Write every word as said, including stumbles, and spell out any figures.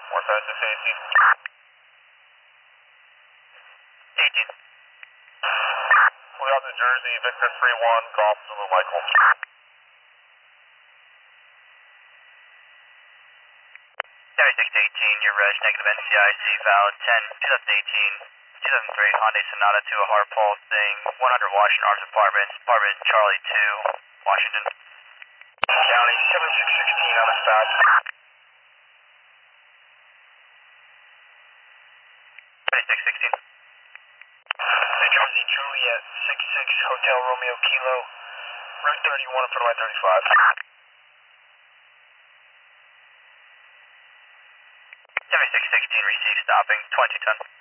one seven six eighteen. eighteen. We got New Jersey, Victor three one, Golf Zulu Michael. seventy-six eighteen, your res, negative N C I C, valid ten, twenty eighteen, two thousand three Hyundai Sonata to a hard pulse thing, one hundred Washington Arms Apartments, apartment Charlie two, Washington. County, seventy-six sixteen on a stop. seventy-six sixteen. New Jersey, Juliet, six six, Hotel Romeo Kilo, Route thirty-one in front of my thirty-five. seventy-six sixteen, receive stopping, twenty ten.